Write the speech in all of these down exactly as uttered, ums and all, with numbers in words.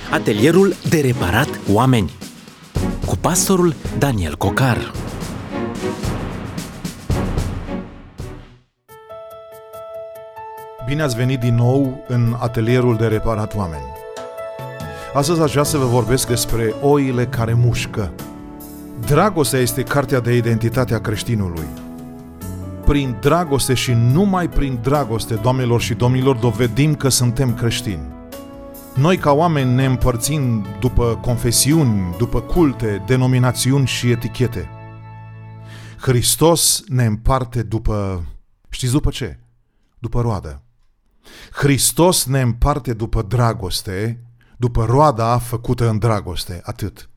Atelierul de reparat oameni cu pastorul Daniel Cocar. Bine ați venit din nou în Atelierul de reparat oameni. Astăzi aș vrea să vă vorbesc despre oile care mușcă. Dragostea este cartea de identitate a creștinului. Prin dragoste și numai prin dragoste, doamnelor și domnilor, dovedim că suntem creștini. Noi ca oameni ne împărțim după confesiuni, după culte, denominațiuni și etichete. Hristos ne împarte după... Știți după ce? După roadă. Hristos ne împarte după dragoste, după roada făcută în dragoste, atât.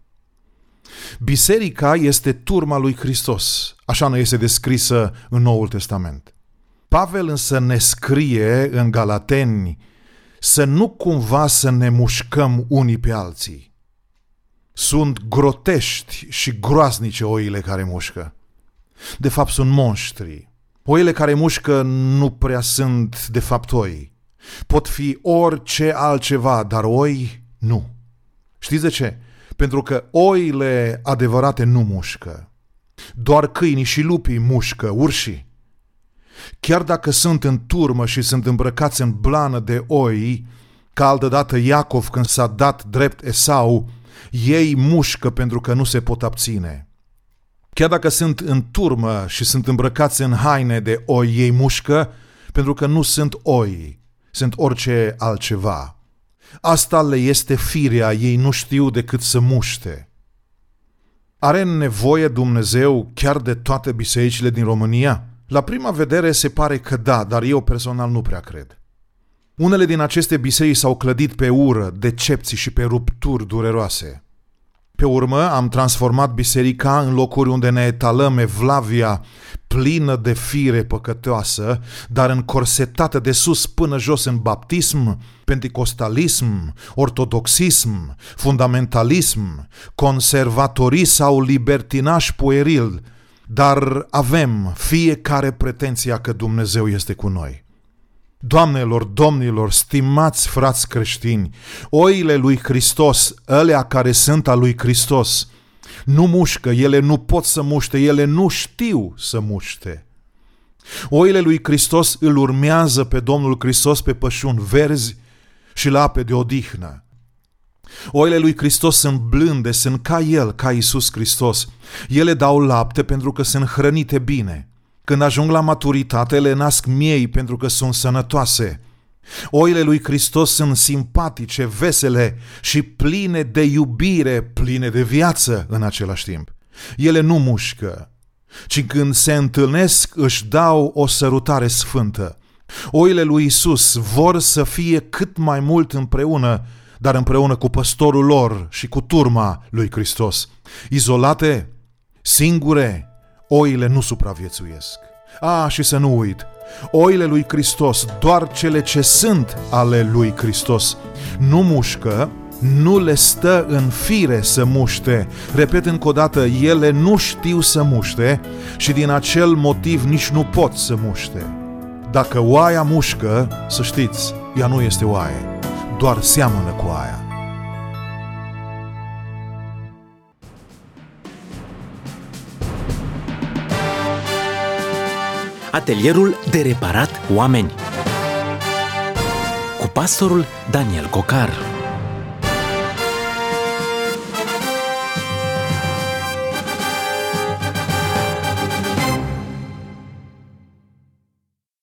Biserica este turma lui Hristos, așa ne este descrisă în Noul Testament. Pavel însă ne scrie în Galateni să nu cumva să ne mușcăm unii pe alții. Sunt grotești și groaznice oile care mușcă. De fapt sunt monștri. Oile care mușcă nu prea sunt de fapt oi. Pot fi orice altceva, dar oi nu. Știți de ce? Pentru că oile adevărate nu mușcă. Doar câinii și lupii mușcă, urșii. Chiar dacă sunt în turmă și sunt îmbrăcați în blană de oi, ca altădată Iacov când s-a dat drept Esau, ei mușcă pentru că nu se pot abține. Chiar dacă sunt în turmă și sunt îmbrăcați în haine de oi, ei mușcă pentru că nu sunt oi, sunt orice altceva. Asta le este firea, ei nu știu decât să muște. Are nevoie Dumnezeu chiar de toate bisericile din România? La prima vedere se pare că da, dar eu personal nu prea cred. Unele din aceste biserici s-au clădit pe ură, decepții și pe rupturi dureroase. Pe urmă am transformat biserica în locuri unde ne etalăm evlavia plină de fire păcătoasă, dar încorsetată de sus până jos în baptism, penticostalism, ortodoxism, fundamentalism, conservatorism sau libertinaj pueril, dar avem fiecare pretenția că Dumnezeu este cu noi. Doamnelor, domnilor, stimați frați creștini, oile lui Hristos, alea care sunt a lui Hristos, nu mușcă, ele nu pot să muște, ele nu știu să muște. Oile lui Hristos îl urmează pe Domnul Hristos pe pășuni verzi și la ape de odihnă. Oile lui Hristos sunt blânde, sunt ca El, ca Iisus Hristos. Ele dau lapte pentru că sunt hrănite bine. Când ajung la maturitate, le nasc miei pentru că sunt sănătoase. Oile lui Hristos sunt simpatice, vesele și pline de iubire, pline de viață în același timp. Ele nu mușcă, ci când se întâlnesc își dau o sărutare sfântă. Oile lui Iisus vor să fie cât mai mult împreună, dar împreună cu păstorul lor și cu turma lui Hristos. Izolate, singure, oile nu supraviețuiesc. A, și să nu uit, oile lui Hristos, doar cele ce sunt ale lui Hristos, nu mușcă, nu le stă în fire să muște. Repet încă o dată, ele nu știu să muște și din acel motiv nici nu pot să muște. Dacă oaia mușcă, să știți, ea nu este oaie, doar seamănă cu aia. Atelierul de reparat oameni cu pastorul Daniel Cocar.